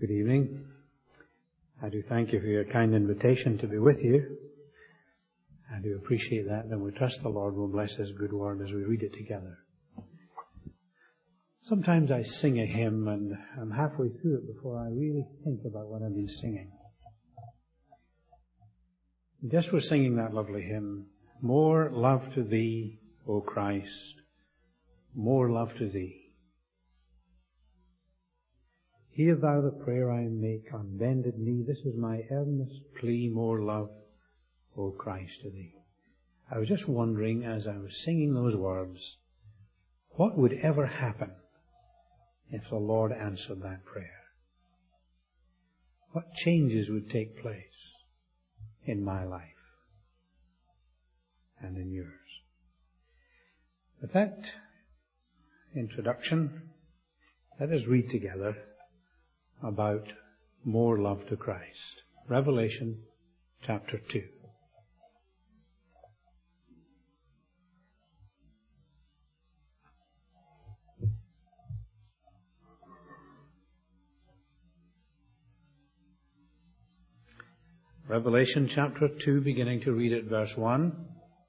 Good evening. I do thank you for your kind invitation to be with you. I do appreciate that, and we trust the Lord will bless His good word as we read it together. Sometimes I sing a hymn and I'm halfway through it before I really think about what I've been singing. Just we're singing that lovely hymn, More love to Thee, O Christ, more love to Thee. Hear Thou the prayer I make on bended knee. This is my earnest plea, more love, O Christ, to Thee. I was just wondering as I was singing those words, what would ever happen if the Lord answered that prayer? What changes would take place in my life and in yours? With that introduction, let us read together about more love to Christ. Revelation chapter 2. Revelation chapter 2, beginning to read at verse 1.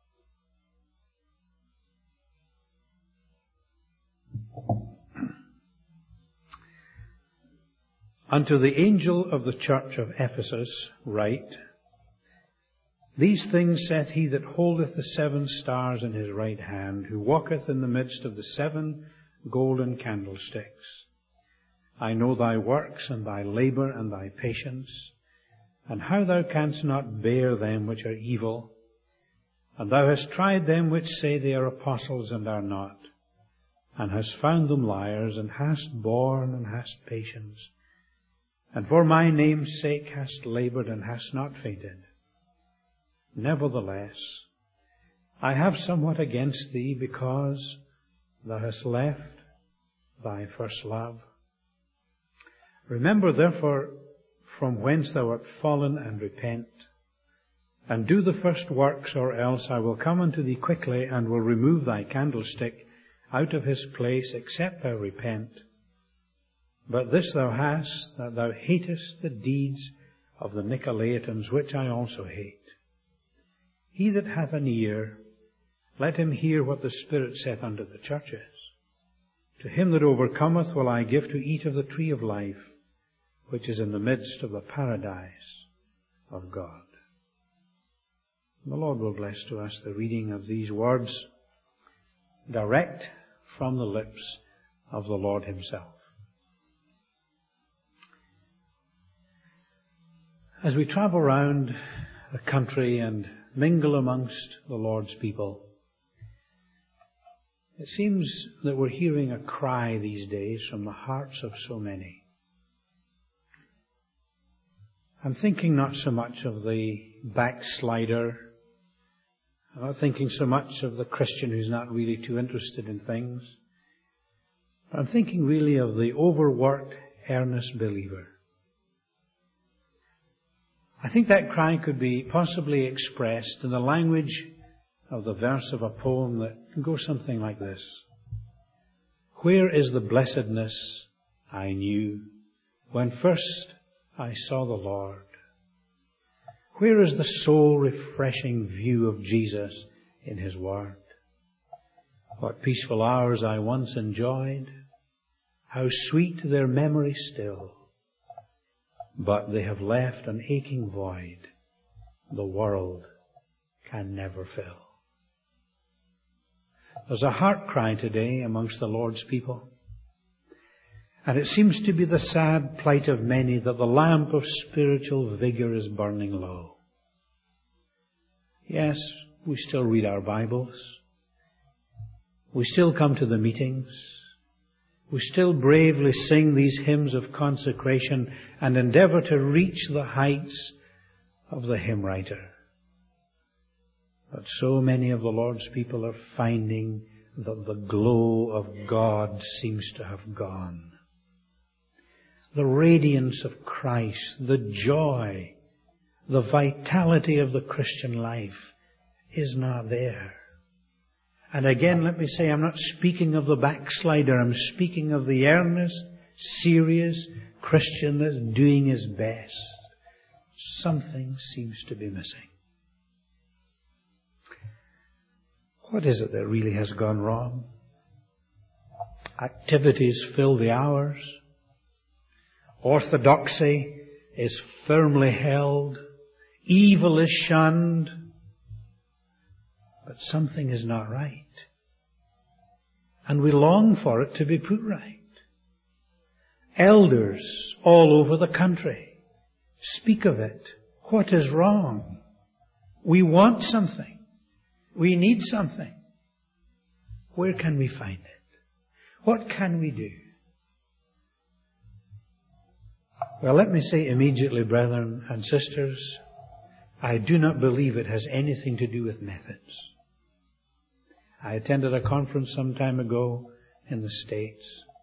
Unto the angel of the church of Ephesus write, These things saith he that holdeth the 7 stars in his right hand, who walketh in the midst of the 7 golden candlesticks. I know thy works, and thy labour, and thy patience, and how thou canst not bear them which are evil, and thou hast tried them which say they are apostles and are not, and hast found them liars, and hast borne and hast patience, and for my name's sake hast laboured and hast not fainted. Nevertheless, I have somewhat against thee, because thou hast left thy first love. Remember therefore from whence thou art fallen, and repent, and do the first works, or else I will come unto thee quickly, and will remove thy candlestick out of his place, except thou repent. But this thou hast, that thou hatest the deeds of the Nicolaitans, which I also hate. He that hath an ear, let him hear what the Spirit saith unto the churches. To him that overcometh will I give to eat of the tree of life, which is in the midst of the paradise of God. The Lord will bless to us the reading of these words, direct from the lips of the Lord Himself. As we travel around the country and mingle amongst the Lord's people, it seems that we're hearing a cry these days from the hearts of so many. I'm thinking not so much of the backslider. I'm not thinking so much of the Christian who's not really too interested in things. I'm thinking really of the overworked, earnest believer. I think that cry could be possibly expressed in the language of the verse of a poem that goes something like this. Where is the blessedness I knew when first I saw the Lord? Where is the soul-refreshing view of Jesus in His Word? What peaceful hours I once enjoyed, how sweet their memory still. But they have left an aching void the world can never fill. There's a heart cry today amongst the Lord's people. And it seems to be the sad plight of many that the lamp of spiritual vigor is burning low. Yes, we still read our Bibles. We still come to the meetings. We still bravely sing these hymns of consecration and endeavour to reach the heights of the hymn writer. But so many of the Lord's people are finding that the glow of God seems to have gone. The radiance of Christ, the joy, the vitality of the Christian life is not there. And again, let me say, I'm not speaking of the backslider. I'm speaking of the earnest, serious Christian that's doing his best, something seems to be missing. What is it that really has gone wrong? Activities fill the hours. Orthodoxy is firmly held. Evil is shunned. But something is not right. And we long for it to be put right. Elders all over the country speak of it. What is wrong? We want something. We need something. Where can we find it? What can we do? Well, let me say immediately, brethren and sisters, I do not believe it has anything to do with methods. I attended a conference some time ago in the States.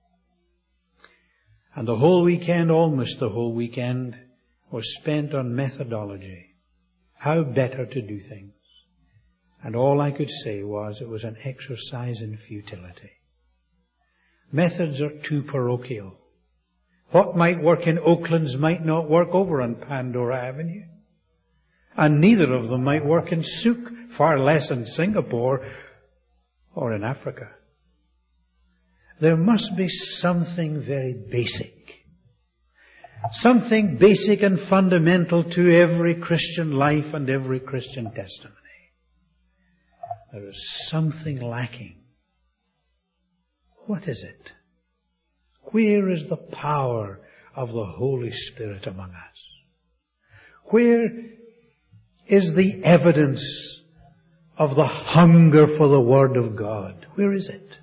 And the whole weekend, almost the whole weekend, was spent on methodology. How better to do things. And all I could say was it was an exercise in futility. Methods are too parochial. What might work in Oaklands might not work over on Pandora Avenue. And neither of them might work in Souk, far less in Singapore or in Africa. There must be something very basic. Something basic and fundamental to every Christian life and every Christian testimony. There is something lacking. What is it? Where is the power of the Holy Spirit among us? Where is the evidence of the hunger for the Word of God? Where is it?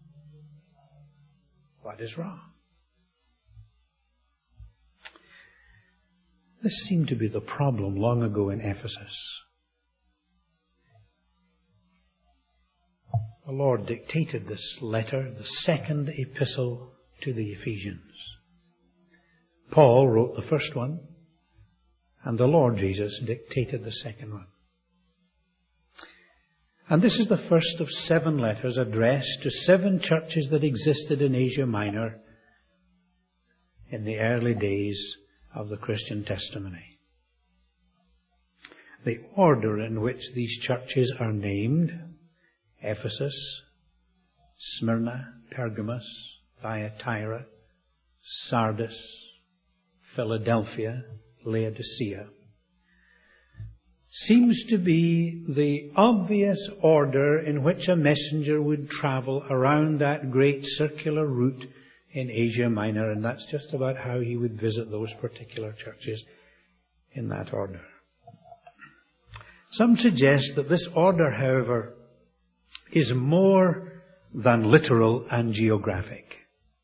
What is wrong? This seemed to be the problem long ago in Ephesus. The Lord dictated this letter, the second epistle to the Ephesians. Paul wrote the first one, and the Lord Jesus dictated the second one. And this is the first of 7 letters addressed to 7 churches that existed in Asia Minor in the early days of the Christian testimony. The order in which these churches are named: Ephesus, Smyrna, Pergamos, Thyatira, Sardis, Philadelphia, Laodicea, seems to be the obvious order in which a messenger would travel around that great circular route in Asia Minor, and that's just about how he would visit those particular churches in that order. Some suggest that this order, however, is more than literal and geographic.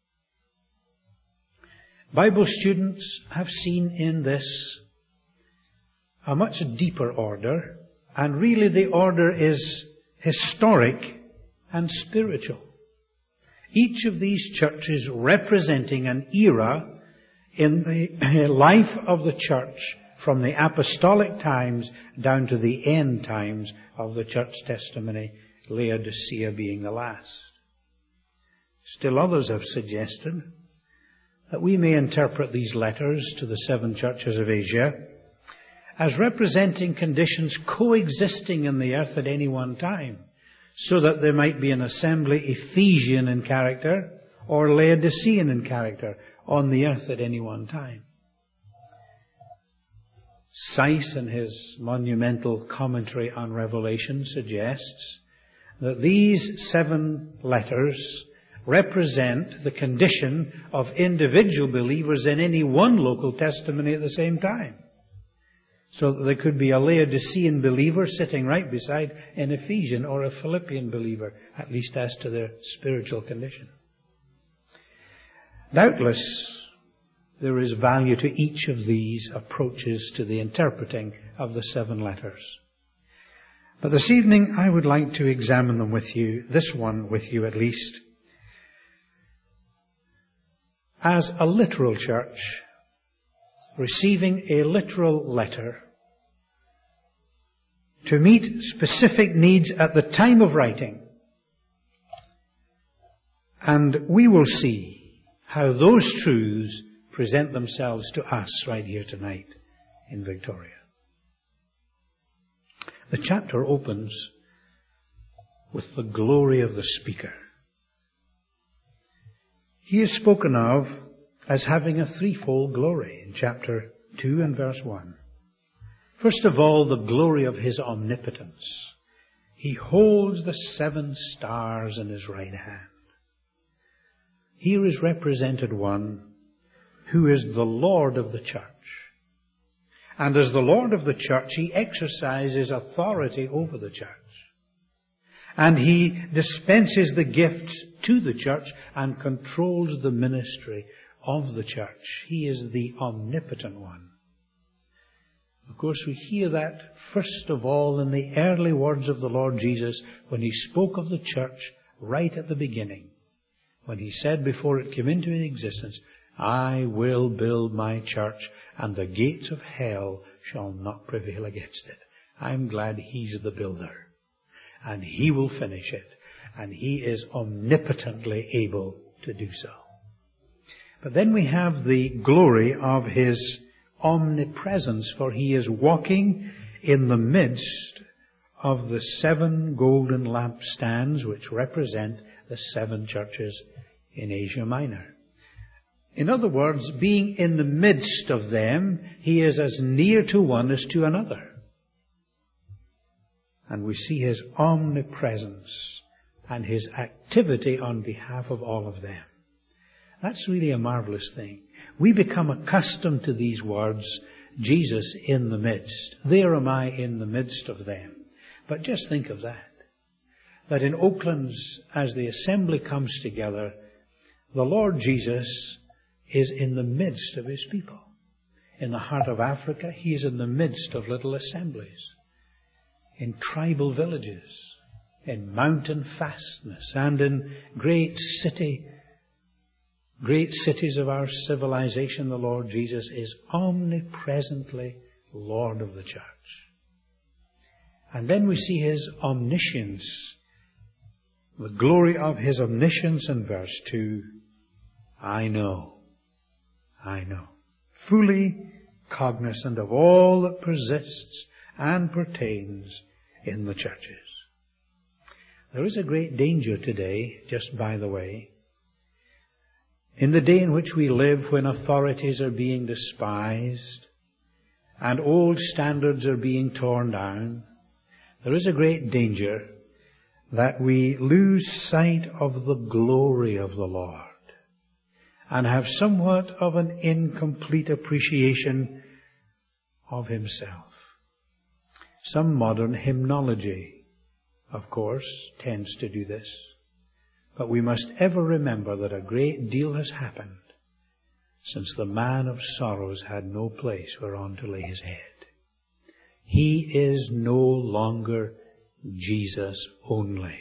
Bible students have seen in this a much deeper order, and really the order is historic and spiritual. Each of these churches representing an era in the life of the church from the apostolic times down to the end times of the church testimony, Laodicea being the last. Still others have suggested that we may interpret these letters to the 7 churches of Asia as representing conditions coexisting in the earth at any one time, so that there might be an assembly Ephesian in character or Laodicean in character on the earth at any one time. Seiss, in his monumental commentary on Revelation, suggests that these 7 letters represent the condition of individual believers in any one local testimony at the same time. So that there could be a Laodicean believer sitting right beside an Ephesian or a Philippian believer, at least as to their spiritual condition. Doubtless, there is value to each of these approaches to the interpreting of the 7 letters. But this evening I would like to examine them with you, this one with you at least, as a literal church receiving a literal letter to meet specific needs at the time of writing. And we will see how those truths present themselves to us right here tonight in Victoria. The chapter opens with the glory of the speaker. He is spoken of as having a threefold glory in chapter 2 and verse 1. First of all, the glory of his omnipotence. He holds the 7 stars in his right hand. Here is represented one who is the Lord of the church. And as the Lord of the church, he exercises authority over the church. And he dispenses the gifts to the church and controls the ministry of the church. He is the omnipotent one. Of course, we hear that first of all in the early words of the Lord Jesus when he spoke of the church right at the beginning. When he said before it came into existence, I will build my church and the gates of hell shall not prevail against it. I'm glad he's the builder. And he will finish it. And he is omnipotently able to do so. But then we have the glory of his omnipresence, for he is walking in the midst of the 7 golden lampstands which represent the 7 churches in Asia Minor. In other words, being in the midst of them, he is as near to one as to another. And we see his omnipresence and his activity on behalf of all of them. That's really a marvelous thing. We become accustomed to these words, Jesus in the midst. There am I in the midst of them. But just think of that. That in Oaklands, as the assembly comes together, the Lord Jesus is in the midst of his people. In the heart of Africa, he is in the midst of little assemblies. In tribal villages, in mountain fastness, and in great cities of our civilization, the Lord Jesus is omnipresently Lord of the church. And then we see his omniscience, the glory of his omniscience in verse 2. I know, fully cognizant of all that persists and pertains in the churches. There is a great danger today, just by the way, in the day in which we live, when authorities are being despised and old standards are being torn down, there is a great danger that we lose sight of the glory of the Lord and have somewhat of an incomplete appreciation of himself. Some modern hymnology, of course, tends to do this. But we must ever remember that a great deal has happened since the man of sorrows had no place whereon to lay his head. He is no longer Jesus only.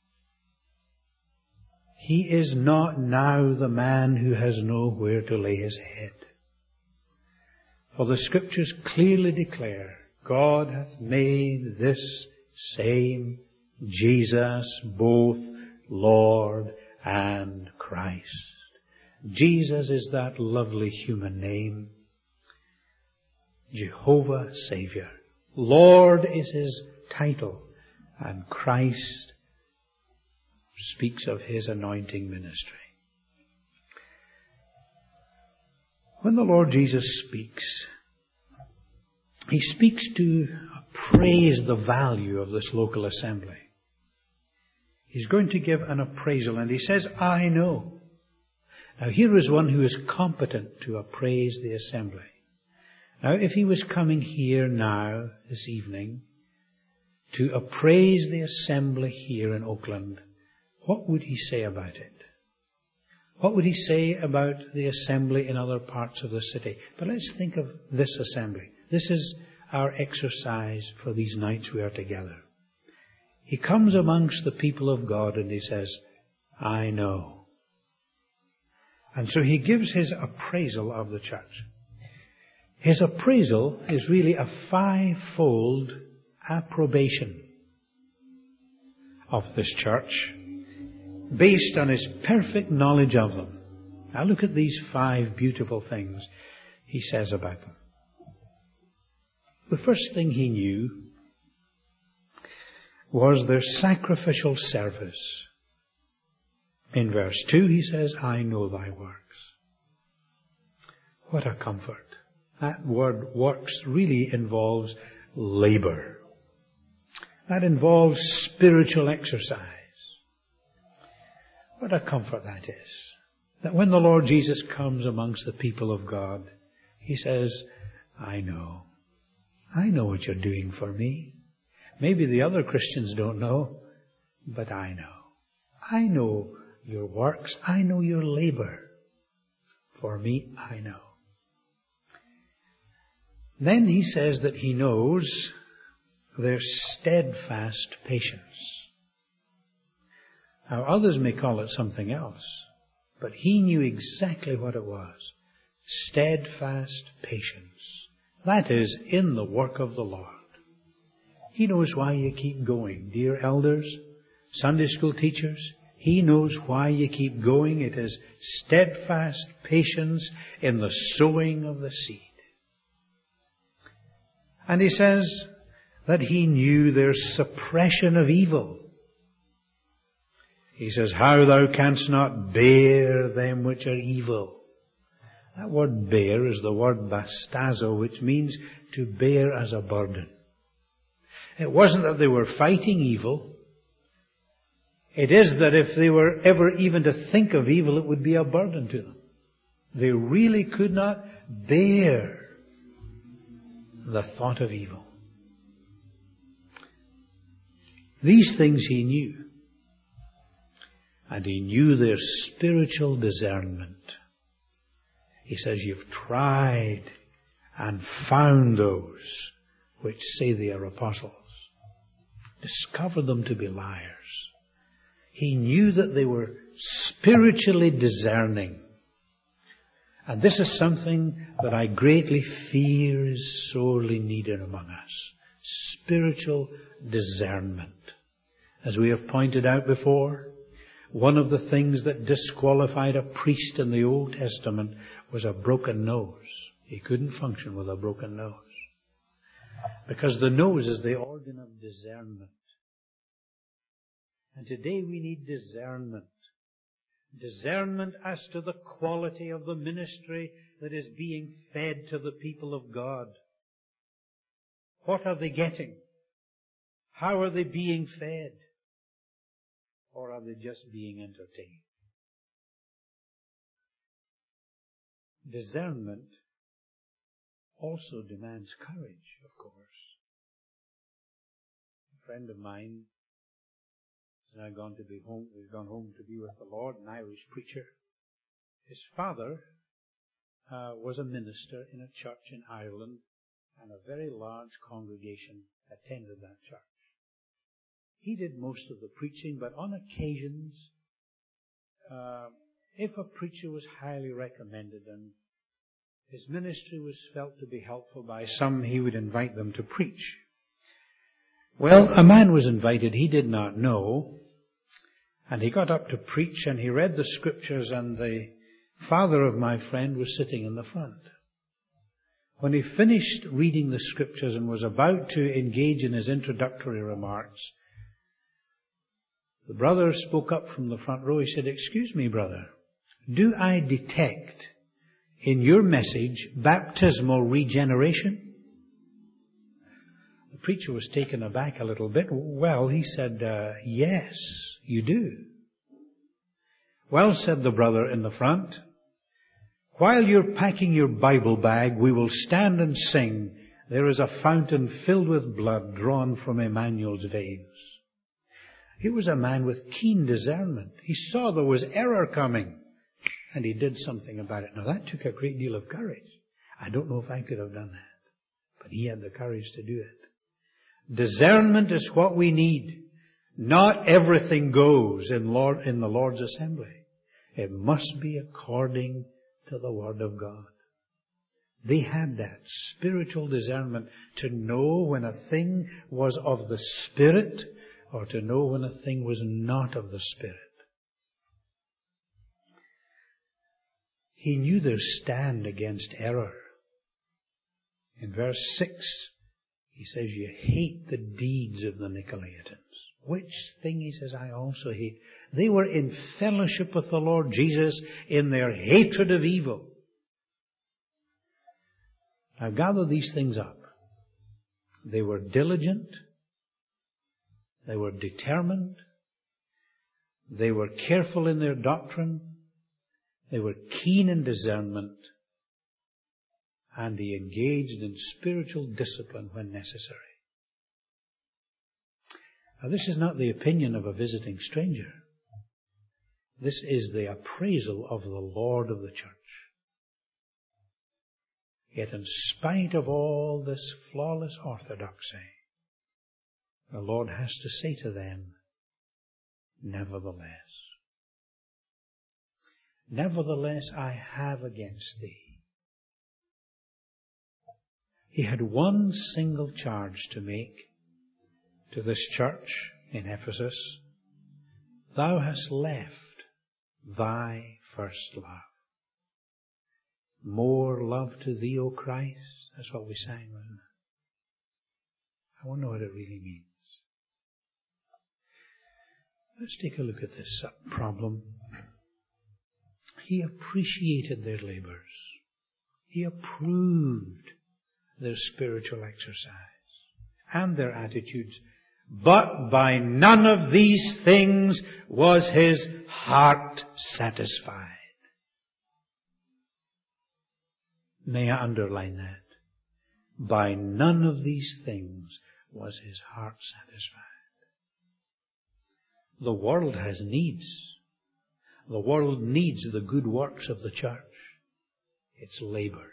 He is not now the man who has nowhere to lay his head. For the Scriptures clearly declare, God hath made this same Jesus both Lord and Christ. Jesus is that lovely human name. Jehovah Savior. Lord is his title. And Christ speaks of his anointing ministry. When the Lord Jesus speaks, he speaks to appraise the value of this local assembly. He's going to give an appraisal, and he says, I know. Now here is one who is competent to appraise the assembly. Now if he was coming here now, this evening, to appraise the assembly here in Oakland, what would he say about it? What would he say about the assembly in other parts of the city? But let's think of this assembly. This is our exercise for these nights we are together. He comes amongst the people of God and he says, I know. And so he gives his appraisal of the church. His appraisal is really a 5-fold approbation of this church based on his perfect knowledge of them Now look at these 5 beautiful things he says about them. The first thing he knew was their sacrificial service. In verse 2 he says, I know thy works. What a comfort. That word works really involves labor. That involves spiritual exercise. What a comfort that is. That when the Lord Jesus comes amongst the people of God, he says, I know. I know what you're doing for me. Maybe the other Christians don't know, but I know. I know your works. I know your labor. For me, I know. Then he says that he knows their steadfast patience. Now others may call it something else, but he knew exactly what it was. Steadfast patience. That is in the work of the Lord. He knows why you keep going. Dear elders, Sunday school teachers, he knows why you keep going. It is steadfast patience in the sowing of the seed. And he says that he knew their suppression of evil. He says, how thou canst not bear them which are evil. That word bear is the word bastazo, which means to bear as a burden. It wasn't that they were fighting evil. It is that if they were ever even to think of evil, it would be a burden to them. They really could not bear the thought of evil. These things he knew. And he knew their spiritual discernment. He says, you've tried and found those which say they are apostles. Discover them to be liars. He knew that they were spiritually discerning. And this is something that I greatly fear is sorely needed among us. Spiritual discernment. As we have pointed out before, one of the things that disqualified a priest in the Old Testament was a broken nose. He couldn't function with a broken nose. Because the nose is the organ of discernment. And today we need discernment. Discernment as to the quality of the ministry that is being fed to the people of God. What are they getting? How are they being fed? Or are they just being entertained? Discernment also demands courage, of course. A friend of mine has now gone home to be with the Lord, an Irish preacher. His father was a minister in a church in Ireland, and a very large congregation attended that church. He did most of the preaching, but on occasions, if a preacher was highly recommended and his ministry was felt to be helpful by some, he would invite them to preach. Well, a man was invited he did not know, and he got up to preach, and he read the scriptures, and the father of my friend was sitting in the front. When he finished reading the scriptures and was about to engage in his introductory remarks, the brother spoke up from the front row. He said, "Excuse me, brother, do I detect in your message baptismal regeneration?" The preacher was taken aback a little bit. Well, he said, "Yes, you do." "Well," said the brother in the front, "while you're packing your Bible bag, we will stand and sing, 'There is a fountain filled with blood drawn from Emmanuel's veins.'" He was a man with keen discernment. He saw there was error coming, and he did something about it. Now that took a great deal of courage. I don't know if I could have done that, but he had the courage to do it. Discernment is what we need. Not everything goes in the Lord's assembly. It must be according to the Word of God. They had that spiritual discernment to know when a thing was of the Spirit or to know when a thing was not of the Spirit. He knew their stand against error. In verse 6, he says, you hate the deeds of the Nicolaitans. Which thing, he says, I also hate. They were in fellowship with the Lord Jesus in their hatred of evil. Now gather these things up. They were diligent. They were determined. They were careful in their doctrine. They were keen in discernment. And they engaged in spiritual discipline when necessary. Now, this is not the opinion of a visiting stranger. This is the appraisal of the Lord of the church. Yet in spite of all this flawless orthodoxy, the Lord has to say to them, nevertheless. Nevertheless, I have against thee. He had one single charge to make to this church in Ephesus. Thou hast left thy first love. More love to thee, O Christ. That's what we sang, wasn't it? I wonder what it really means. Let's take a look at this problem. He appreciated their labors. He approved their spiritual exercise and their attitudes. But by none of these things was his heart satisfied. May I underline that? By none of these things was his heart satisfied. The world has needs. The world needs the good works of the church. Its labor.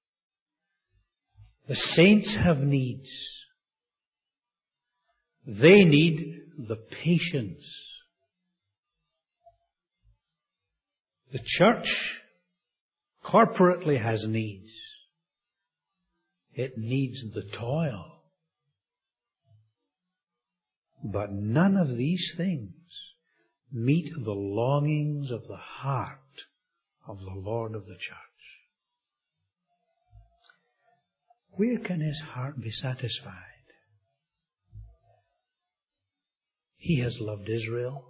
The saints have needs. They need the patience. The church corporately has needs. It needs the toil. But none of these things meet the longings of the heart of the Lord of the church. Where can his heart be satisfied? He has loved Israel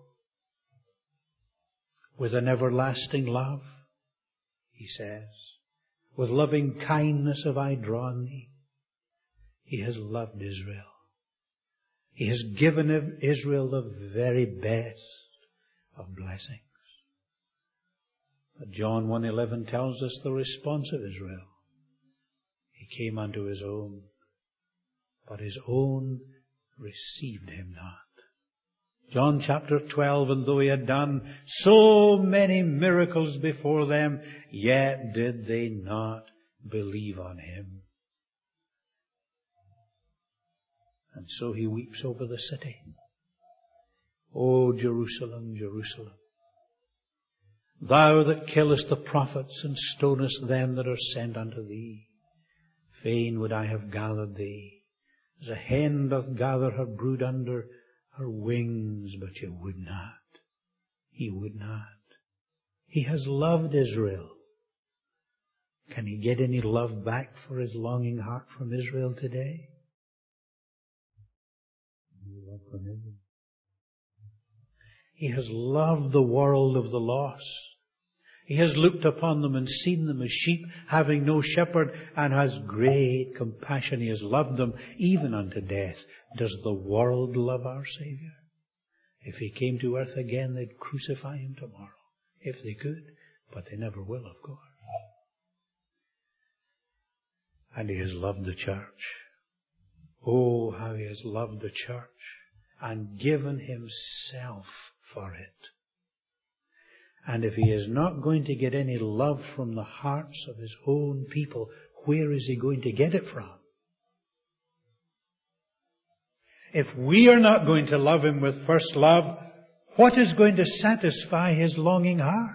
with an everlasting love, he says. With loving kindness have I drawn thee. He has loved Israel. He has given Israel the very best of blessings. But John 1:11 tells us the response of Israel. He came unto his own, but his own received him not. John chapter 12, and though he had done so many miracles before them, yet did they not believe on him. And so he weeps over the city. O Jerusalem, Jerusalem, thou that killest the prophets and stonest them that are sent unto thee, fain would I have gathered thee, as a hen doth gather her brood under her wings, but you would not. He would not. He has loved Israel. Can he get any love back for his longing heart from Israel today? He has loved the world of the lost. He has looked upon them and seen them as sheep having no shepherd, and has great compassion. He has loved them even unto death. Does the world love our Savior? If he came to earth again, they'd crucify him tomorrow. If they could. But they never will, of course. And he has loved the church. Oh, how he has loved the church and given himself for it. And if he is not going to get any love from the hearts of his own people, where is he going to get it from? If we are not going to love him with first love, what is going to satisfy his longing heart?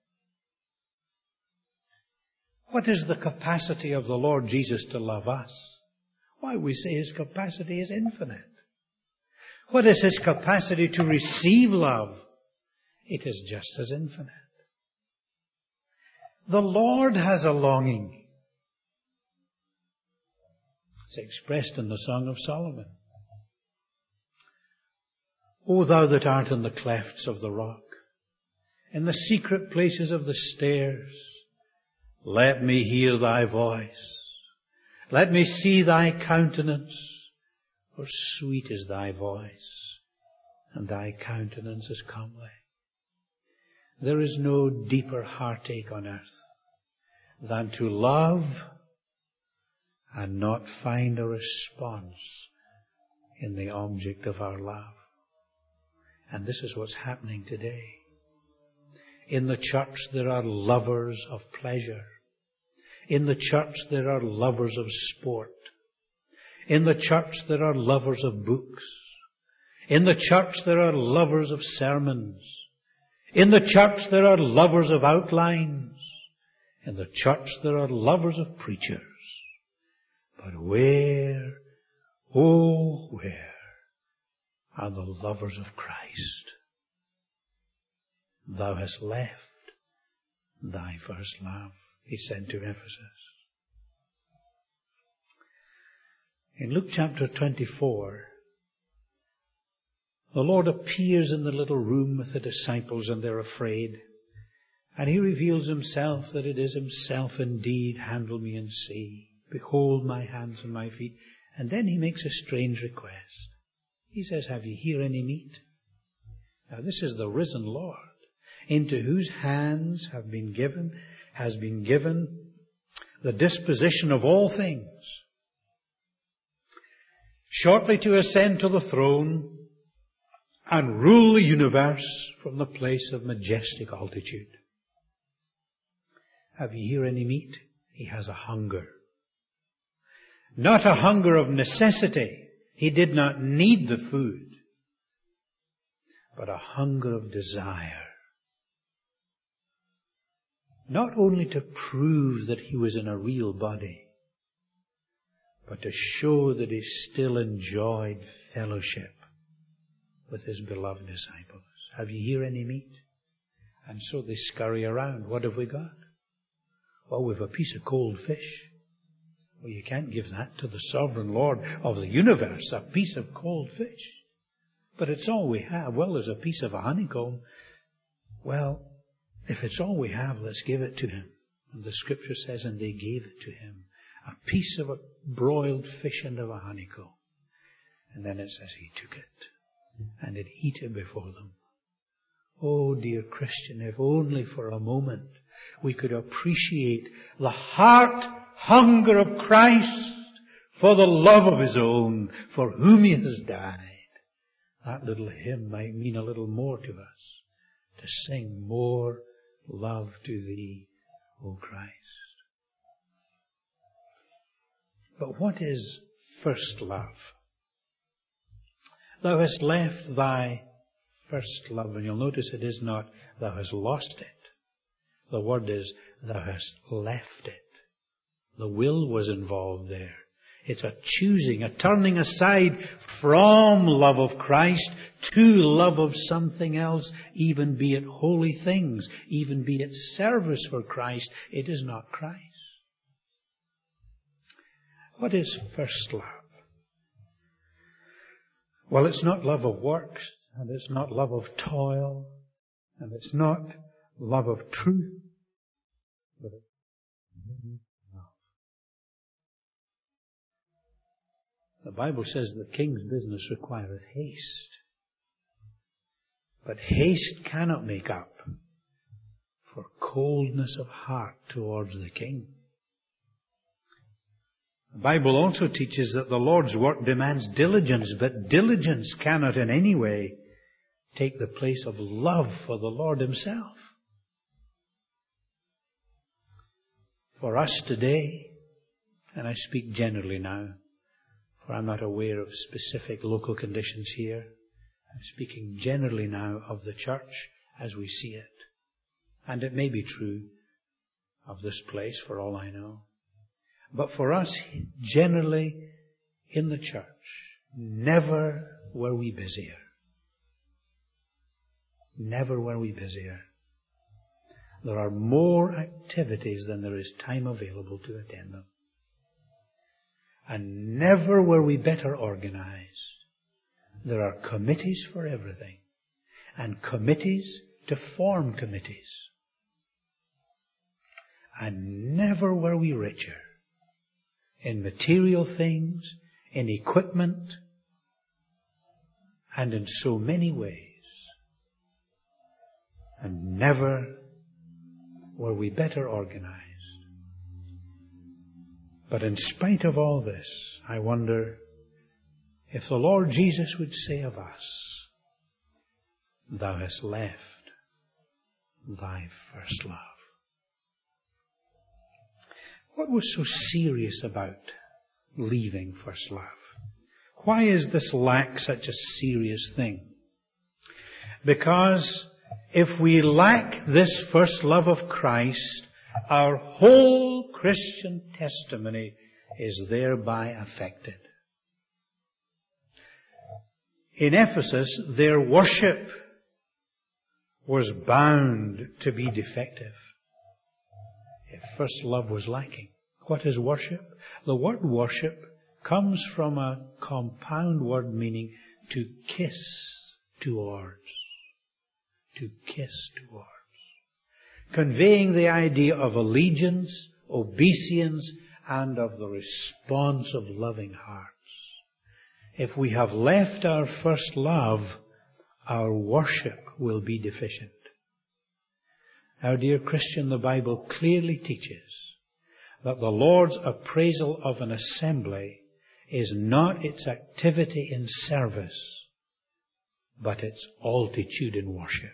What is the capacity of the Lord Jesus to love us? Why, we say his capacity is infinite. What is his capacity to receive love? It is just as infinite. The Lord has a longing. It's expressed in the Song of Solomon. O thou that art in the clefts of the rock, in the secret places of the stairs, let me hear thy voice. Let me see thy countenance. For sweet is thy voice, and thy countenance is comely. There is no deeper heartache on earth than to love and not find a response in the object of our love. And this is what's happening today. In the church there are lovers of pleasure. In the church there are lovers of sport. In the church there are lovers of books. In the church there are lovers of sermons. In the church there are lovers of outlines. In the church there are lovers of preachers. But where, oh where, are the lovers of Christ? Thou hast left thy first love, he said to Ephesus. In Luke chapter 24, the Lord appears in the little room with the disciples and they're afraid. And he reveals himself that it is himself indeed. Handle me and see. Behold my hands and my feet. And then he makes a strange request. He says, have ye here any meat? Now this is the risen Lord, into whose hands has been given the disposition of all things, shortly to ascend to the throne and rule the universe from the place of majestic altitude. Have ye here any meat? He has a hunger. Not a hunger of necessity. He did not need the food, but a hunger of desire. Not only to prove that he was in a real body, but to show that he still enjoyed fellowship with his beloved disciples. Have you here any meat? And so they scurry around. What have we got? Well, we've a piece of cold fish. Well, you can't give that to the sovereign Lord of the universe, a piece of cold fish. But it's all we have. Well, there's a piece of a honeycomb. Well, if it's all we have, let's give it to him. And the scripture says, and they gave it to him. A piece of a broiled fish and of a honeycomb. And then it says he took it and did eat it before them. Oh, dear Christian, if only for a moment we could appreciate the heart hunger of Christ for the love of his own, for whom he has died. That little hymn might mean a little more to us, to sing more love to thee, O Christ. But what is first love? Thou hast left thy first love. And you'll notice it is not thou hast lost it. The word is thou hast left it. The will was involved there. It's a choosing, a turning aside from love of Christ to love of something else, even be it holy things, even be it service for Christ. It is not Christ. What is first love? Well, it's not love of works, and it's not love of toil, and it's not love of truth, but it's love. The Bible says the king's business requireth haste. But haste cannot make up for coldness of heart towards the king. The Bible also teaches that the Lord's work demands diligence, but diligence cannot in any way take the place of love for the Lord himself. For us today, and I speak generally now, for I'm not aware of specific local conditions here, I'm speaking generally now of the church as we see it. And it may be true of this place for all I know. But for us, generally, in the church, never were we busier. Never were we busier. There are more activities than there is time available to attend them. And never were we better organized. There are committees for everything, and committees to form committees. And never were we richer in material things, in equipment, and in so many ways. And never were we better organized. But in spite of all this, I wonder if the Lord Jesus would say of us, "Thou hast left thy first love." What was so serious about leaving first love? Why is this lack such a serious thing? Because if we lack this first love of Christ, our whole Christian testimony is thereby affected. In Ephesus, their worship was bound to be defective if first love was lacking. What is worship? The word worship comes from a compound word meaning to kiss towards. To kiss towards. Conveying the idea of allegiance, obeisance, and of the response of loving hearts. If we have left our first love, our worship will be deficient. Our dear Christian, the Bible clearly teaches that the Lord's appraisal of an assembly is not its activity in service, but its altitude in worship.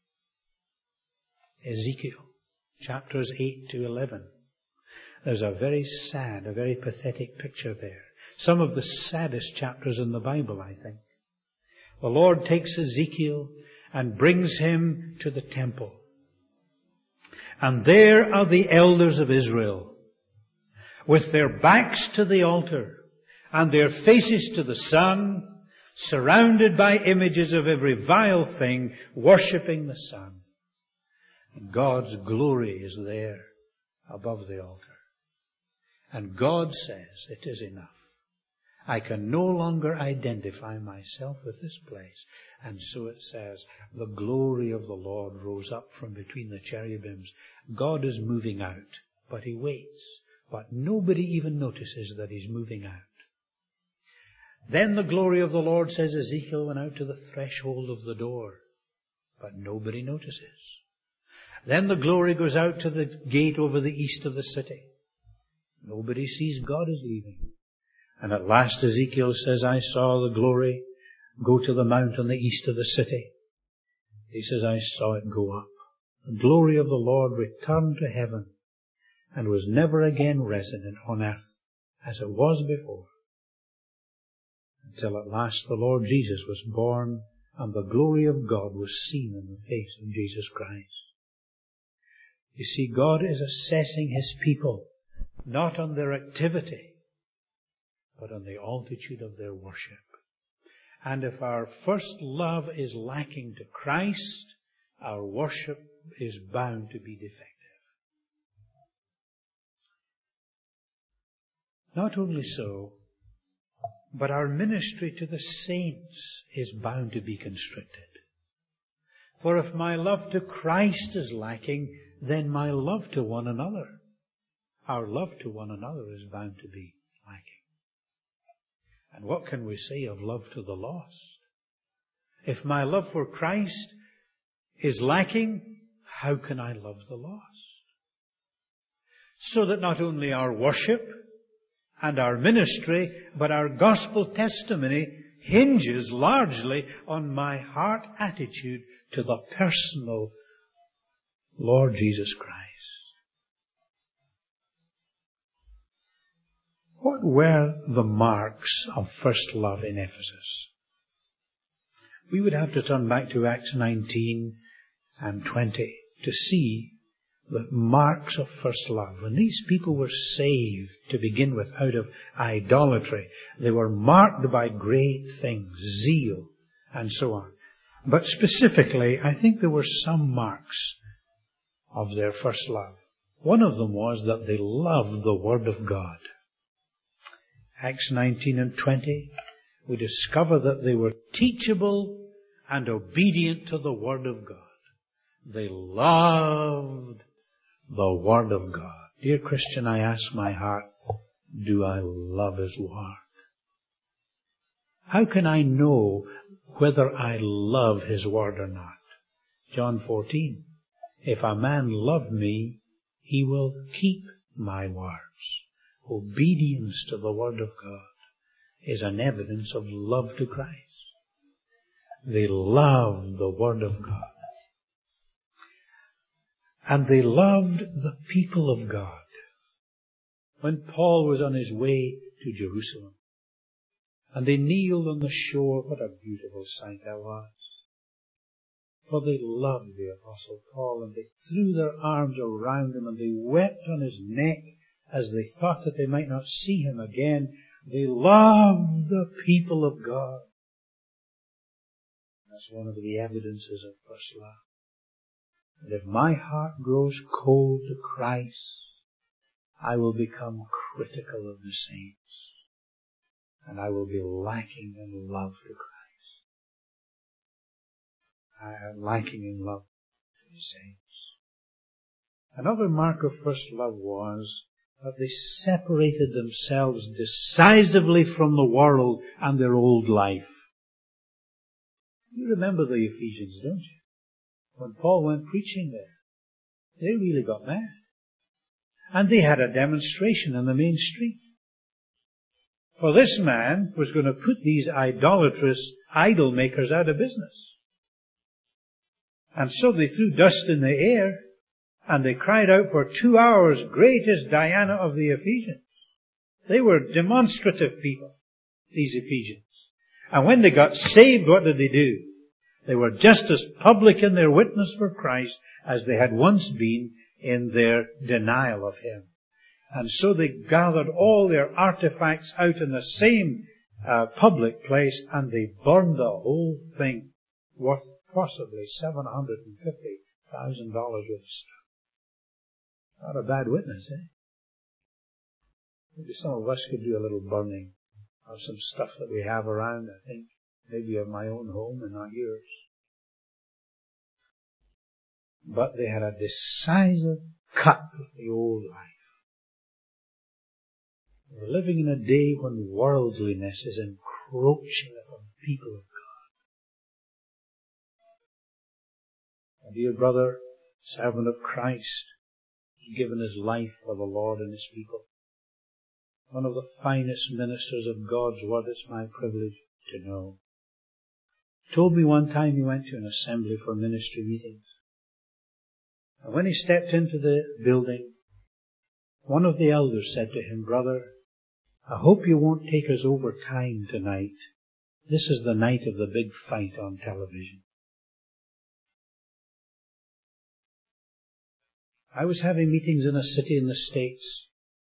Ezekiel, chapters 8 to 11. There's a very sad, a very pathetic picture there. Some of the saddest chapters in the Bible, I think. The Lord takes Ezekiel and brings him to the temple. And there are the elders of Israel, with their backs to the altar and their faces to the sun, surrounded by images of every vile thing, worshipping the sun. And God's glory is there above the altar. And God says, "It is enough. I can no longer identify myself with this place." And so it says, the glory of the Lord rose up from between the cherubims. God is moving out, but He waits. But nobody even notices that He's moving out. Then the glory of the Lord, says Ezekiel, went out to the threshold of the door, but nobody notices. Then the glory goes out to the gate over the east of the city. Nobody sees God is leaving. And at last Ezekiel says, "I saw the glory go to the mount on the east of the city." He says, "I saw it go up. The glory of the Lord returned to heaven and was never again resident on earth as it was before. Until at last the Lord Jesus was born and the glory of God was seen in the face of Jesus Christ." You see, God is assessing His people not on their activity, but on the altitude of their worship. And if our first love is lacking to Christ, our worship is bound to be defective. Not only so, but our ministry to the saints is bound to be constricted. For if my love to Christ is lacking, then my love to one another, our love to one another is bound to be lacking. And what can we say of love to the lost? If my love for Christ is lacking, how can I love the lost? So that not only our worship and our ministry, but our gospel testimony hinges largely on my heart attitude to the personal Lord Jesus Christ. What were the marks of first love in Ephesus? We would have to turn back to Acts 19 and 20 to see the marks of first love. When these people were saved to begin with out of idolatry, they were marked by great things, zeal, and so on. But specifically, I think there were some marks of their first love. One of them was that they loved the Word of God. Acts 19 and 20, we discover that they were teachable and obedient to the Word of God. They loved the Word of God. Dear Christian, I ask my heart, do I love His Word? How can I know whether I love His Word or not? John 14, if a man love me, he will keep my words. Obedience to the Word of God is an evidence of love to Christ. They loved the Word of God. And they loved the people of God. When Paul was on his way to Jerusalem, and they kneeled on the shore, what a beautiful sight that was. For they loved the Apostle Paul, and they threw their arms around him, and they wept on his neck as they thought that they might not see him again. They loved the people of God. That's one of the evidences of first love. And if my heart grows cold to Christ, I will become critical of the saints. And I will be lacking in love to Christ. I am lacking in love to the saints. Another mark of first love was that they separated themselves decisively from the world and their old life. You remember the Ephesians, don't you? When Paul went preaching there, they really got mad. And they had a demonstration in the main street. For this man was going to put these idolatrous idol makers out of business. And so they threw dust in the air, and they cried out for 2 hours, "Great is Diana of the Ephesians." They were demonstrative people, these Ephesians. And when they got saved, what did they do? They were just as public in their witness for Christ as they had once been in their denial of Him. And so they gathered all their artifacts out in the same public place, and they burned the whole thing, worth possibly $750,000 worth of stuff. Not a bad witness, eh? Maybe some of us could do a little burning of some stuff that we have around, I think. Maybe of my own home and not yours. But they had a decisive cut with the old life. We're living in a day when worldliness is encroaching upon the people of God. A dear brother, servant of Christ, has given his life for the Lord and His people. One of the finest ministers of God's Word it's my privilege to know. Told me one time he went to an assembly for ministry meetings. And when he stepped into the building, one of the elders said to him, "Brother, I hope you won't take us over time tonight. This is the night of the big fight on television." I was having meetings in a city in the States.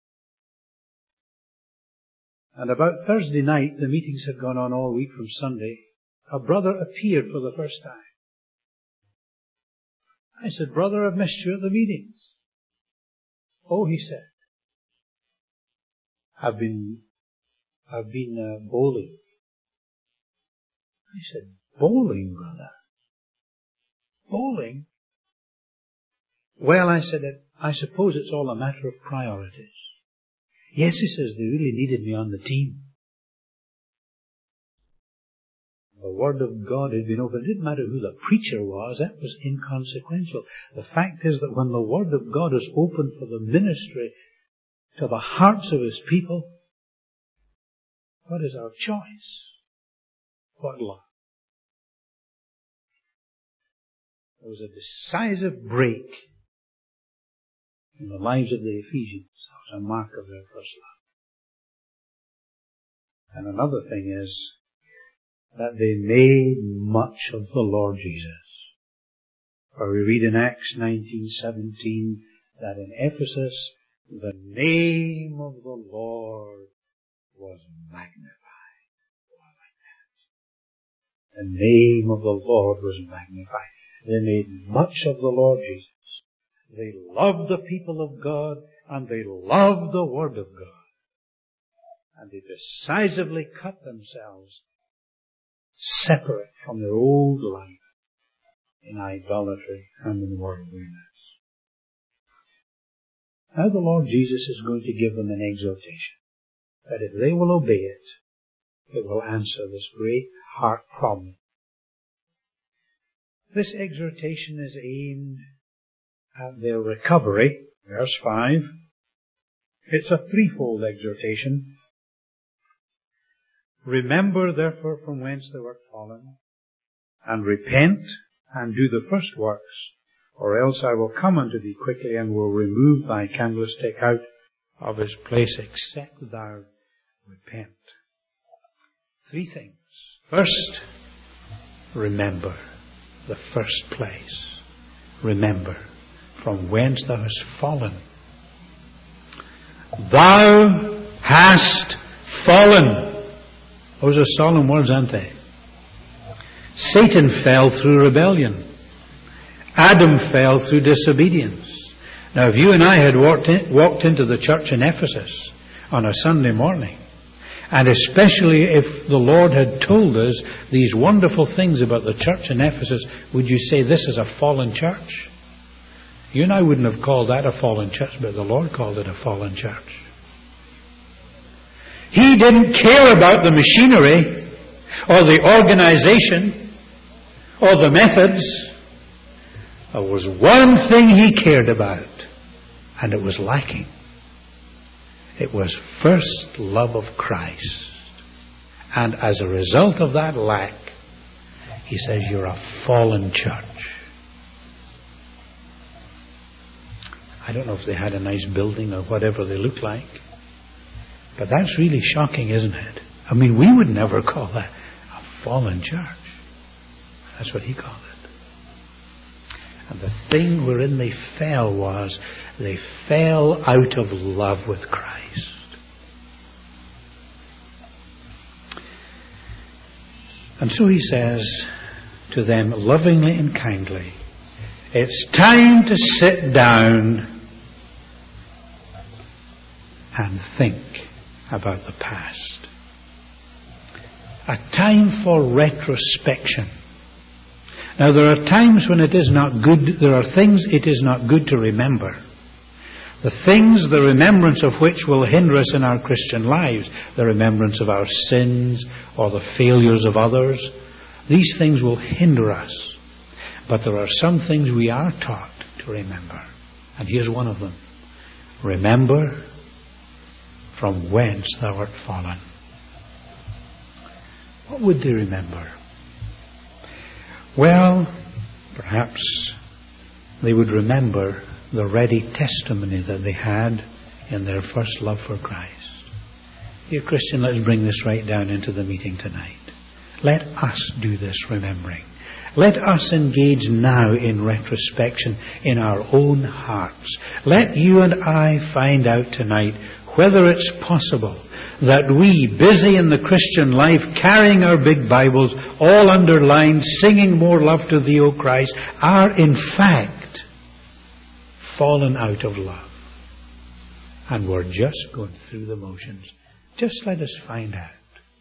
And about Thursday night, the meetings had gone on all week from Sunday, a brother appeared for the first time. I said, "Brother, I've missed you at the meetings." "Oh," he said, I've been bowling." I said, "Bowling, brother? Bowling?" "Well," I said, "I suppose it's all a matter of priorities." "Yes," he says, "they really needed me on the team." The Word of God had been open. It didn't matter who the preacher was. That was inconsequential. The fact is that when the Word of God is open for the ministry to the hearts of His people, what is our choice? What love? There was a decisive break in the lives of the Ephesians. That was a mark of their first love. And another thing is that they made much of the Lord Jesus. For we read in Acts 19:17 that in Ephesus the name of the Lord was magnified. Oh, I like that. The name of the Lord was magnified. They made much of the Lord Jesus. They love the people of God, and they love the Word of God. And they decisively cut themselves separate from their old life in idolatry and in worldliness. Now the Lord Jesus is going to give them an exhortation, that if they will obey it, it will answer this great heart problem. This exhortation is aimed at their recovery. Verse 5. It's a threefold exhortation. Remember therefore from whence thou art fallen, and repent, and do the first works, or else I will come unto thee quickly, and will remove thy candlestick out of his place, except thou repent. Three things. First, remember the first place. Remember from whence thou hast fallen. Thou hast fallen. Those are solemn words, aren't they? Satan fell through rebellion. Adam fell through disobedience. Now, if you and I had walked into the church in Ephesus on a Sunday morning, and especially if the Lord had told us these wonderful things about the church in Ephesus, would you say this is a fallen church? You and I wouldn't have called that a fallen church, but the Lord called it a fallen church. He didn't care about the machinery or the organization or the methods. There was one thing He cared about, and it was lacking. It was first love of Christ. And as a result of that lack, He says, you're a fallen church. I don't know if they had a nice building or whatever they looked like, but that's really shocking, isn't it? I mean, we would never call that a fallen church. That's what He called it. And the thing wherein they fell was they fell out of love with Christ. And so He says to them lovingly and kindly, it's time to sit down and think about the past. A time for retrospection. Now, there are times when it is not good, there are things it is not good to remember. The things, the remembrance of which will hinder us in our Christian lives, the remembrance of our sins or the failures of others, these things will hinder us. But there are some things we are taught to remember. And here's one of them. Remember from whence thou art fallen. What would they remember? Well, perhaps they would remember the ready testimony that they had in their first love for Christ. Dear Christian, let's bring this right down into the meeting tonight. Let us do this remembering. Let us engage now in retrospection in our own hearts. Let you and I find out tonight whether it's possible that we, busy in the Christian life, carrying our big Bibles, all underlined, singing more love to Thee, O Christ, are in fact fallen out of love. And we're just going through the motions. Just let us find out.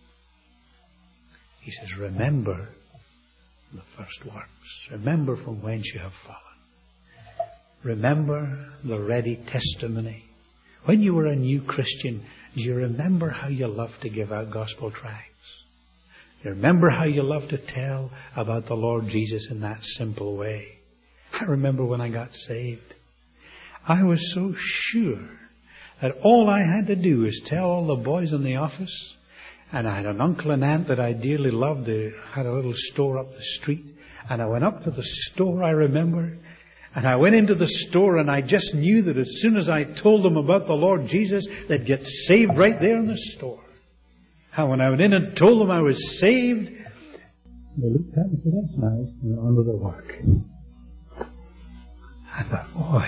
He says, remember the first works. Remember from whence you have fallen. Remember the ready testimony. When you were a new Christian, do you remember how you loved to give out gospel tracts? Do you remember how you loved to tell about the Lord Jesus in that simple way? I remember when I got saved, I was so sure that all I had to do was tell all the boys in the office. And I had an uncle and aunt that I dearly loved. They had a little store up the street. And I went up to the store, I remember. And I went into the store and I just knew that as soon as I told them about the Lord Jesus, they'd get saved right there in the store. And when I went in and told them I was saved, they looked at me and said, that's nice, and went on to their work. I thought, boy.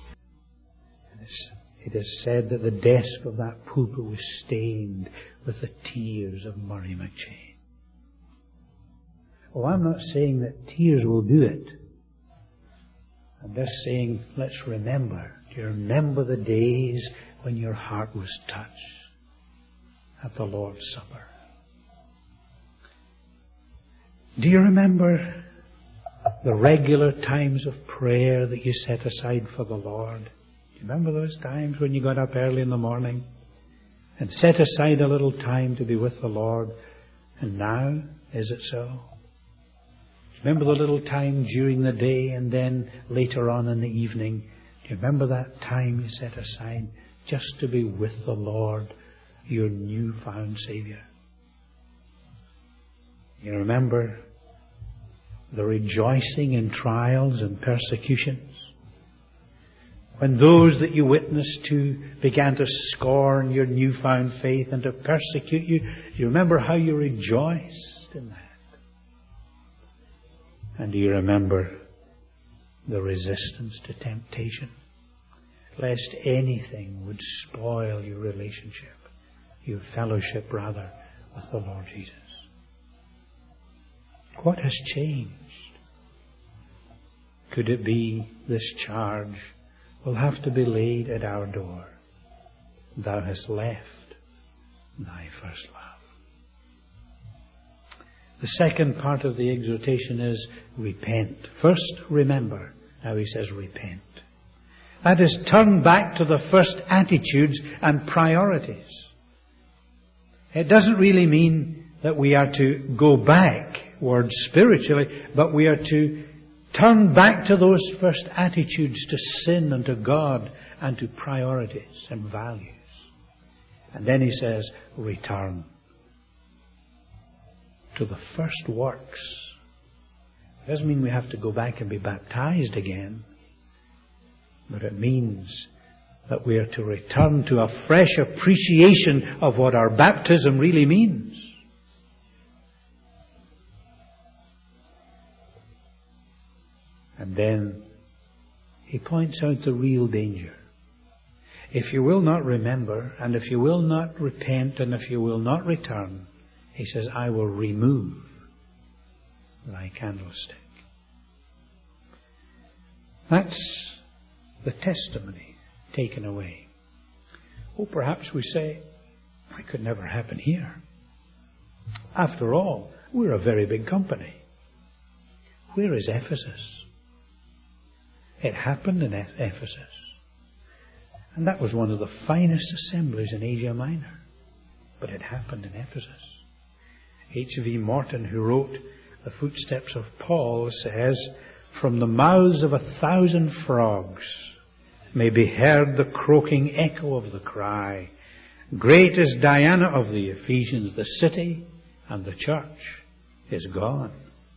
It is said that the desk of that pulpit was stained with the tears of Murray McCheyne. Oh, I'm not saying that tears will do it. And they're saying, let's remember. Do you remember the days when your heart was touched at the Lord's Supper? Do you remember the regular times of prayer that you set aside for the Lord? Do you remember those times when you got up early in the morning and set aside a little time to be with the Lord? And now, is it so? Remember the little time during the day and then later on in the evening? Do you remember that time you set aside just to be with the Lord, your newfound Savior? You remember the rejoicing in trials and persecutions? When those that you witnessed to began to scorn your newfound faith and to persecute you, do you remember how you rejoiced in that? And do you remember the resistance to temptation? Lest anything would spoil your relationship, your fellowship rather, with the Lord Jesus. What has changed? Could it be this charge will have to be laid at our door? Thou hast left thy first love. The second part of the exhortation is repent. First, remember. Now he says repent. That is, turn back to the first attitudes and priorities. It doesn't really mean that we are to go backward spiritually, but we are to turn back to those first attitudes to sin and to God and to priorities and values. And then he says, return to the first works. It doesn't mean we have to go back and be baptized again, but it means that we are to return to a fresh appreciation of what our baptism really means. And then he points out the real danger. If you will not remember, and if you will not repent, and if you will not return, he says, I will remove thy candlestick. That's the testimony taken away. Oh, perhaps we say, that could never happen here. After all, we're a very big company. Where is Ephesus? It happened in Ephesus. And that was one of the finest assemblies in Asia Minor. But it happened in Ephesus. H.V. Morton, who wrote The Footsteps of Paul, says, from the mouths of 1,000 frogs may be heard the croaking echo of the cry, great is Diana of the Ephesians, the city and the church is gone.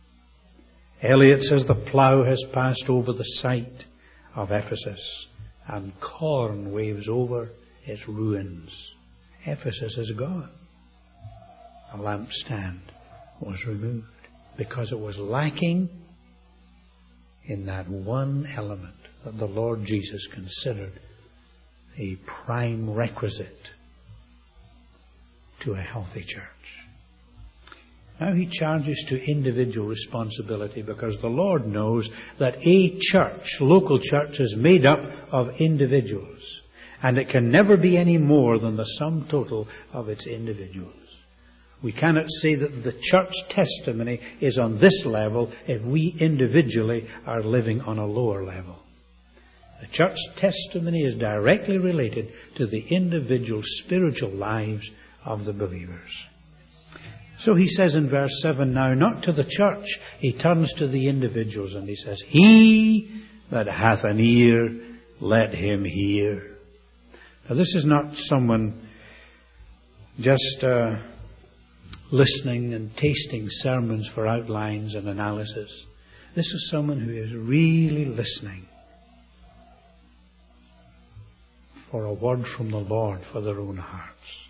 Eliot says the plough has passed over the site of Ephesus and corn waves over its ruins. Ephesus is gone. A lampstand was removed because it was lacking in that one element that the Lord Jesus considered a prime requisite to a healthy church. Now he charges to individual responsibility because the Lord knows that a church, local church, is made up of individuals. And it can never be any more than the sum total of its individuals. We cannot say that the church testimony is on this level if we individually are living on a lower level. The church testimony is directly related to the individual spiritual lives of the believers. So he says in verse 7, now not to the church, he turns to the individuals and he says, he that hath an ear, let him hear. Now this is not someone just listening and tasting sermons for outlines and analysis. This is someone who is really listening for a word from the Lord for their own hearts.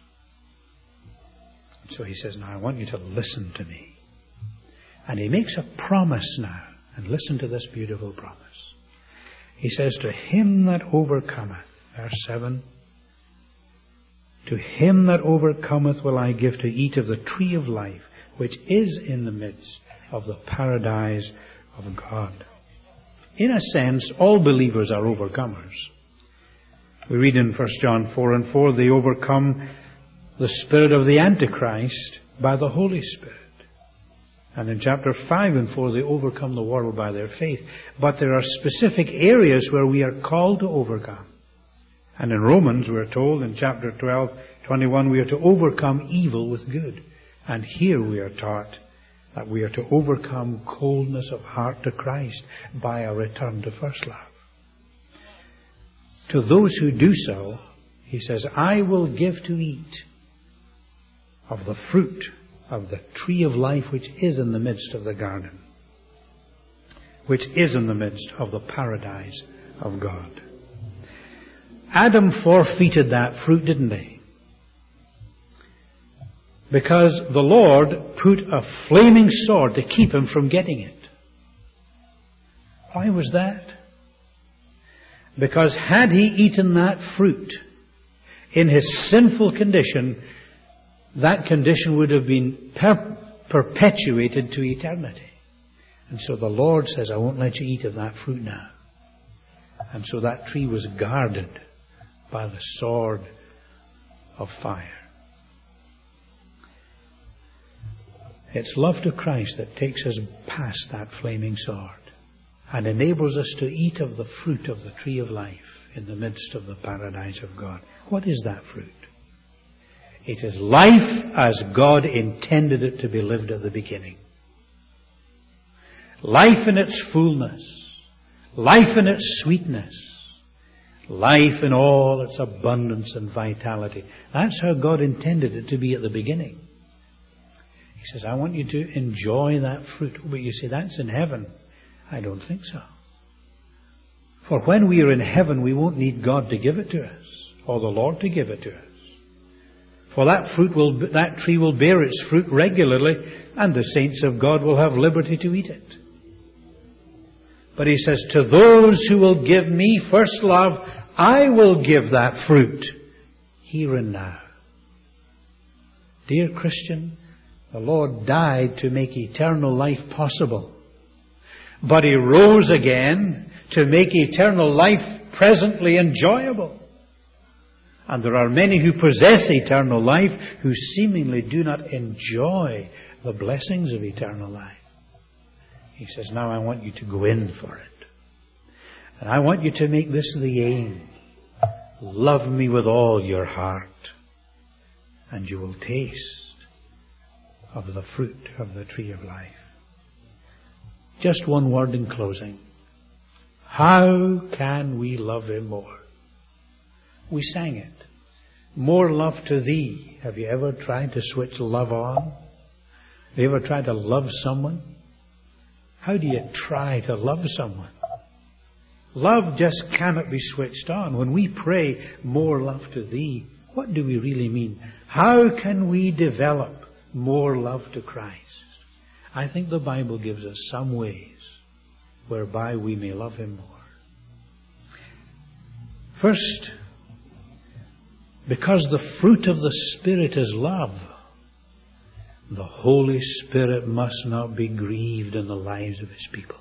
So he says, now I want you to listen to me. And he makes a promise now. And listen to this beautiful promise. He says, to him that overcometh, verse 7, to him that overcometh will I give to eat of the tree of life, which is in the midst of the paradise of God. In a sense, all believers are overcomers. We read in 1 John 4:4, they overcome the spirit of the Antichrist by the Holy Spirit. And in chapter 5:4, they overcome the world by their faith. But there are specific areas where we are called to overcome. And in Romans, we're told in chapter 12:21, we are to overcome evil with good. And here we are taught that we are to overcome coldness of heart to Christ by a return to first love. To those who do so, he says, I will give to eat of the fruit of the tree of life which is in the midst of the garden, which is in the midst of the paradise of God. Adam forfeited that fruit, didn't he? Because the Lord put a flaming sword to keep him from getting it. Why was that? Because had he eaten that fruit in his sinful condition, that condition would have been perpetuated to eternity. And so the Lord says, I won't let you eat of that fruit now. And so that tree was guarded by the sword of fire. It's love to Christ that takes us past that flaming sword and enables us to eat of the fruit of the tree of life in the midst of the paradise of God. What is that fruit? It is life as God intended it to be lived at the beginning. Life in its fullness. Life in its sweetness. Life in all its abundance and vitality. That's how God intended it to be at the beginning. He says, I want you to enjoy that fruit. But you say, that's in heaven. I don't think so. For when we are in heaven, we won't need God to give it to us, or the Lord to give it to us. For that tree will bear its fruit regularly, and the saints of God will have liberty to eat it. But he says, to those who will give me first love, I will give that fruit here and now. Dear Christian, the Lord died to make eternal life possible. But He rose again to make eternal life presently enjoyable. And there are many who possess eternal life who seemingly do not enjoy the blessings of eternal life. He says, now I want you to go in for it. And I want you to make this the aim. Love me with all your heart, and you will taste of the fruit of the tree of life. Just one word in closing. How can we love Him more? We sang it. More love to thee. Have you ever tried to switch love on? Have you ever tried to love someone? How do you try to love someone? Love just cannot be switched on. When we pray, more love to thee, what do we really mean? How can we develop more love to Christ? I think the Bible gives us some ways whereby we may love Him more. First, because the fruit of the Spirit is love, the Holy Spirit must not be grieved in the lives of His people.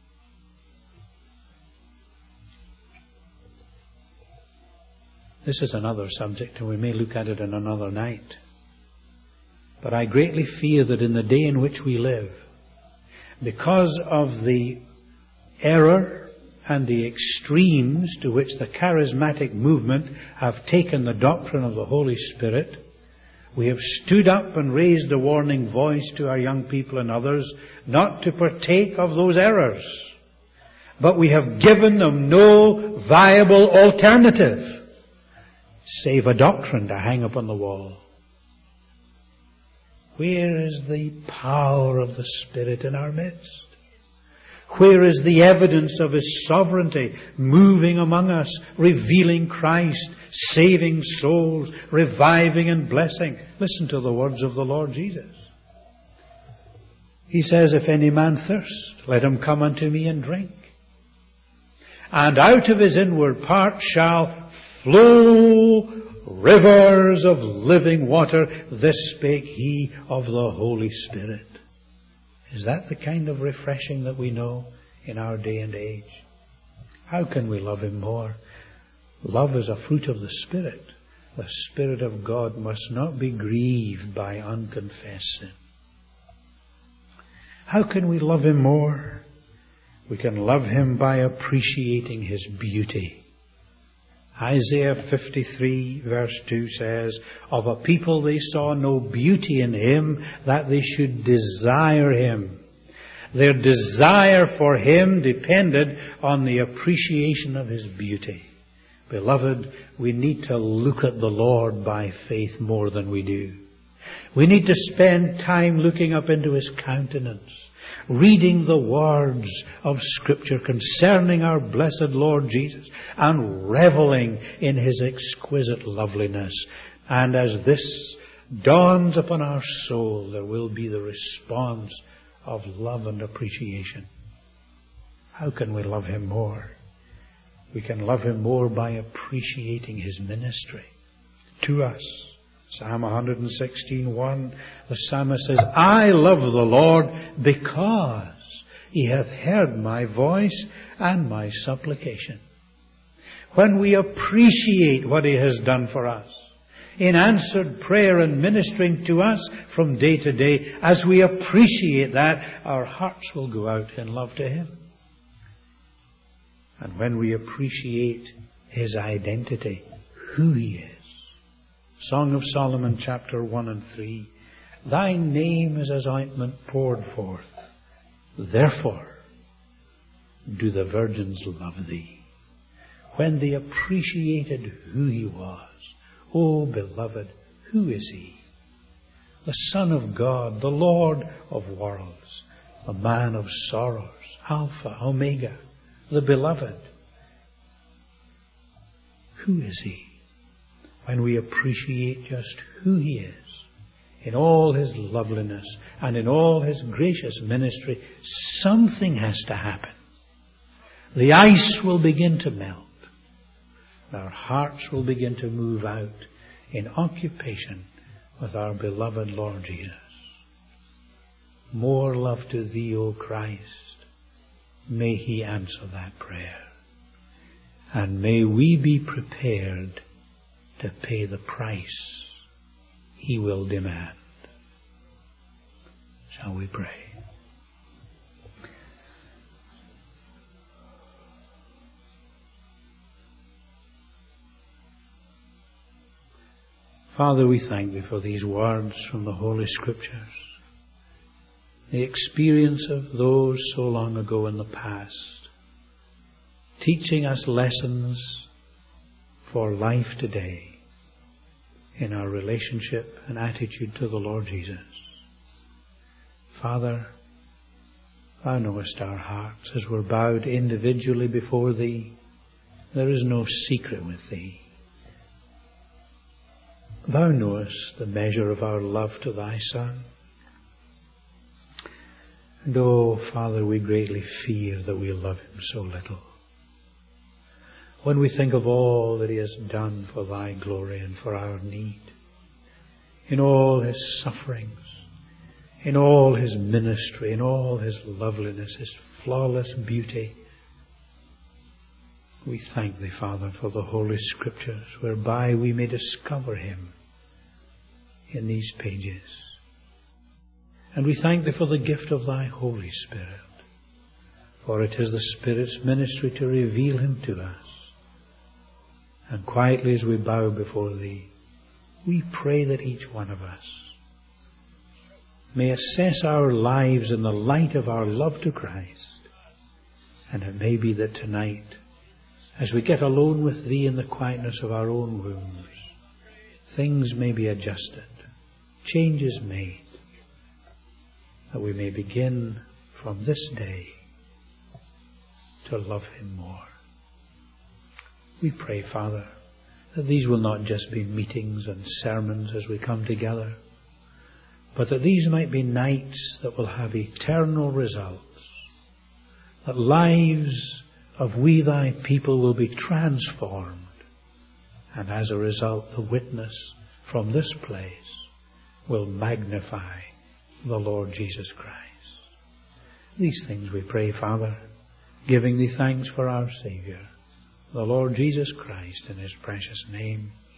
This is another subject, and we may look at it in another night. But I greatly fear that in the day in which we live, because of the error and the extremes to which the charismatic movement have taken the doctrine of the Holy Spirit, we have stood up and raised a warning voice to our young people and others not to partake of those errors. But we have given them no viable alternative save a doctrine to hang upon the wall. Where is the power of the Spirit in our midst? Where is the evidence of His sovereignty moving among us, revealing Christ, saving souls, reviving and blessing? Listen to the words of the Lord Jesus. He says, if any man thirst, let him come unto me and drink. And out of his inward parts shall flow rivers of living water. This spake He of the Holy Spirit. Is that the kind of refreshing that we know in our day and age. How can we love Him more? Love is a fruit of the Spirit. The Spirit of God must not be grieved by unconfessed sin. How can we love Him more? We can love Him by appreciating His beauty. Isaiah 53 verse 2 says, "Of a people they saw no beauty in Him, that they should desire Him." Their desire for Him depended on the appreciation of His beauty. Beloved, we need to look at the Lord by faith more than we do. We need to spend time looking up into His countenance, reading the words of Scripture concerning our blessed Lord Jesus, and reveling in His exquisite loveliness. And as this dawns upon our soul, there will be the response of love and appreciation. How can we love Him more? We can love Him more by appreciating His ministry to us. Psalm 116:1, the psalmist says, "I love the Lord because He hath heard my voice and my supplication." When we appreciate what He has done for us, in answered prayer and ministering to us from day to day, as we appreciate that, our hearts will go out in love to Him. And when we appreciate His identity, who He is. Song of Solomon chapter 1 and 3. "Thy name is as ointment poured forth. Therefore do the virgins love Thee." When they appreciated who He was, oh beloved, who is He? The Son of God, the Lord of worlds, the man of sorrows, Alpha, Omega, the beloved. Who is He? When we appreciate just who He is, in all His loveliness and in all His gracious ministry, something has to happen. The ice will begin to melt. Our hearts will begin to move out in occupation with our beloved Lord Jesus. More love to Thee, O Christ. May He answer that prayer. And may we be prepared to pay the price He will demand. Shall we pray? Father, we thank Thee for these words from the Holy Scriptures, the experience of those so long ago in the past, teaching us lessons for life today in our relationship and attitude to the Lord Jesus. Father, Thou knowest our hearts as we're bowed individually before Thee. There is no secret with Thee. Thou knowest the measure of our love to Thy Son. And oh, Father, we greatly fear that we love Him so little. When we think of all that He has done for Thy glory and for our need, in all His sufferings, in all His ministry, in all His loveliness, His flawless beauty, we thank Thee, Father, for the Holy Scriptures, whereby we may discover Him in these pages. And we thank Thee for the gift of Thy Holy Spirit, for it is the Spirit's ministry to reveal Him to us. And quietly as we bow before Thee, we pray that each one of us may assess our lives in the light of our love to Christ. And it may be that tonight, as we get alone with Thee in the quietness of our own rooms, things may be adjusted, changes made, that we may begin from this day to love Him more. We pray, Father, that these will not just be meetings and sermons as we come together, but that these might be nights that will have eternal results, that lives of we Thy people will be transformed, and as a result the witness from this place will magnify the Lord Jesus Christ. These things we pray, Father, giving thee thanks for our Saviour, the Lord Jesus Christ, in his precious name.